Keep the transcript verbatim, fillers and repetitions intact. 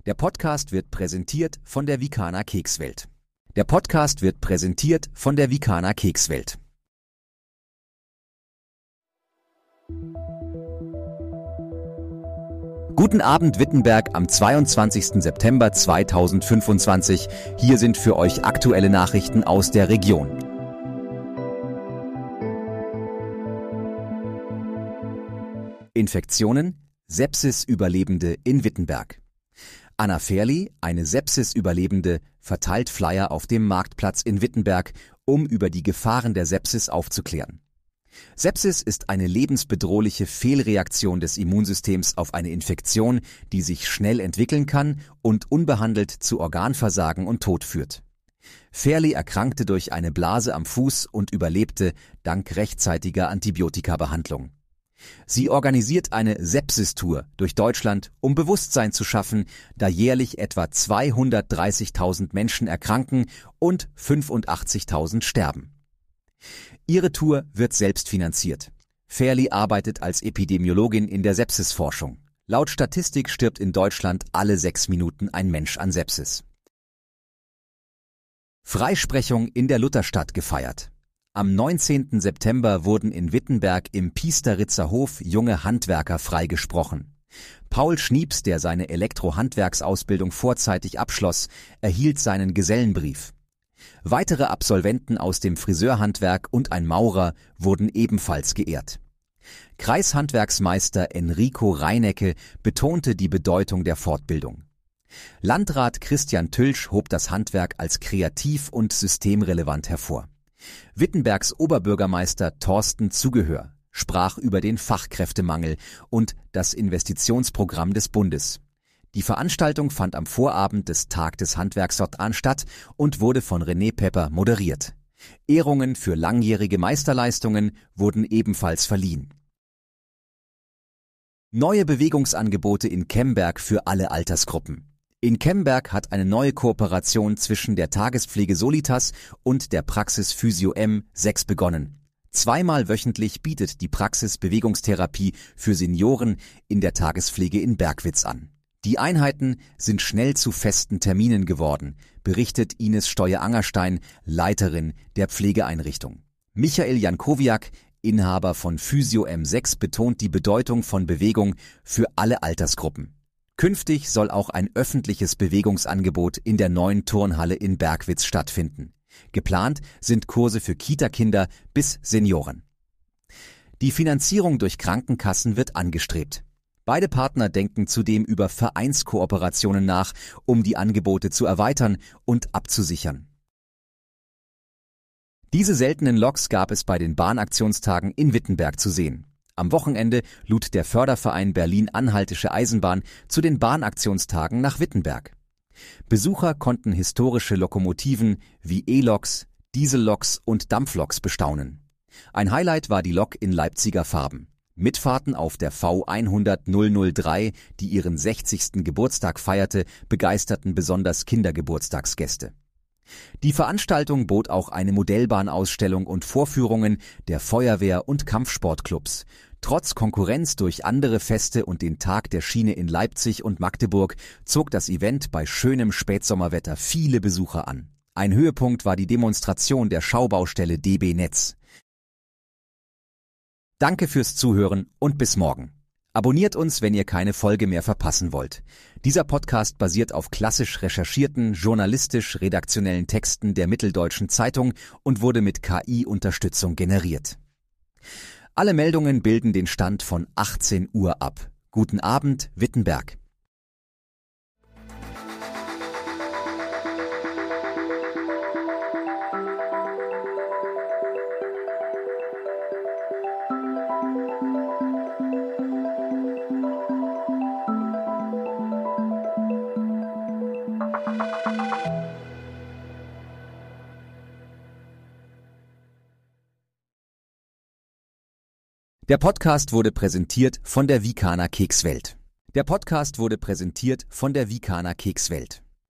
Der Podcast wird präsentiert von der Vikana Kekswelt. Der Podcast wird präsentiert von der Vikana Kekswelt. Guten Abend Wittenberg am zweiundzwanzigsten September zweitausendfünfundzwanzig. Hier sind für euch aktuelle Nachrichten aus der Region. Infektionen, Sepsis-Überlebende in Wittenberg. Anna Ferli, eine Sepsis-Überlebende, verteilt Flyer auf dem Marktplatz in Wittenberg, um über die Gefahren der Sepsis aufzuklären. Sepsis ist eine lebensbedrohliche Fehlreaktion des Immunsystems auf eine Infektion, die sich schnell entwickeln kann und unbehandelt zu Organversagen und Tod führt. Ferli erkrankte durch eine Blase am Fuß und überlebte dank rechtzeitiger Antibiotikabehandlung. Sie organisiert eine Sepsis-Tour durch Deutschland, um Bewusstsein zu schaffen, da jährlich etwa zweihundertdreißigtausend Menschen erkranken und fünfundachtzigtausend sterben. Ihre Tour wird selbst finanziert. Ferli arbeitet als Epidemiologin in der Sepsisforschung. Laut Statistik stirbt in Deutschland alle sechs Minuten ein Mensch an Sepsis. Freisprechung in der Lutherstadt gefeiert. Am neunzehnten September wurden in Wittenberg im Piesteritzer Hof junge Handwerker freigesprochen. Paul Schnieps, der seine Elektrohandwerksausbildung vorzeitig abschloss, erhielt seinen Gesellenbrief. Weitere Absolventen aus dem Friseurhandwerk und ein Maurer wurden ebenfalls geehrt. Kreishandwerksmeister Enrico Reinecke betonte die Bedeutung der Fortbildung. Landrat Christian Tülsch hob das Handwerk als kreativ und systemrelevant hervor. Wittenbergs Oberbürgermeister Thorsten Zugehör sprach über den Fachkräftemangel und das Investitionsprogramm des Bundes. Die Veranstaltung fand am Vorabend des Tag des Handwerks fortan statt und wurde von René Pepper moderiert. Ehrungen für langjährige Meisterleistungen wurden ebenfalls verliehen. Neue Bewegungsangebote in Kemberg für alle Altersgruppen. In Kemberg hat eine neue Kooperation zwischen der Tagespflege Solitas und der Praxis Physio M sechs begonnen. Zweimal wöchentlich bietet die Praxis Bewegungstherapie für Senioren in der Tagespflege in Bergwitz an. Die Einheiten sind schnell zu festen Terminen geworden, berichtet Ines Steuer-Angerstein, Leiterin der Pflegeeinrichtung. Michael Jankowiak, Inhaber von Physio M sechs, betont die Bedeutung von Bewegung für alle Altersgruppen. Künftig soll auch ein öffentliches Bewegungsangebot in der neuen Turnhalle in Bergwitz stattfinden. Geplant sind Kurse für Kita-Kinder bis Senioren. Die Finanzierung durch Krankenkassen wird angestrebt. Beide Partner denken zudem über Vereinskooperationen nach, um die Angebote zu erweitern und abzusichern. Diese seltenen Loks gab es bei den Bahnaktionstagen in Wittenberg zu sehen. Am Wochenende lud der Förderverein Berlin-Anhaltische Eisenbahn zu den Bahnaktionstagen nach Wittenberg. Besucher konnten historische Lokomotiven wie E-Loks, Dieselloks und Dampfloks bestaunen. Ein Highlight war die Lok in Leipziger Farben. Mitfahrten auf der V hundertdrei, die ihren sechzigsten Geburtstag feierte, begeisterten besonders Kindergeburtstagsgäste. Die Veranstaltung bot auch eine Modellbahnausstellung und Vorführungen der Feuerwehr- und Kampfsportclubs. Trotz Konkurrenz durch andere Feste und den Tag der Schiene in Leipzig und Magdeburg zog das Event bei schönem Spätsommerwetter viele Besucher an. Ein Höhepunkt war die Demonstration der Schaubaustelle D B Netz. Danke fürs Zuhören und bis morgen. Abonniert uns, wenn ihr keine Folge mehr verpassen wollt. Dieser Podcast basiert auf klassisch recherchierten, journalistisch-redaktionellen Texten der Mitteldeutschen Zeitung und wurde mit K I-Unterstützung generiert. Alle Meldungen bilden den Stand von achtzehn Uhr ab. Guten Abend, Wittenberg. Der Podcast wurde präsentiert von der Vikana Kekswelt. Der Podcast wurde präsentiert von der Vikana Kekswelt.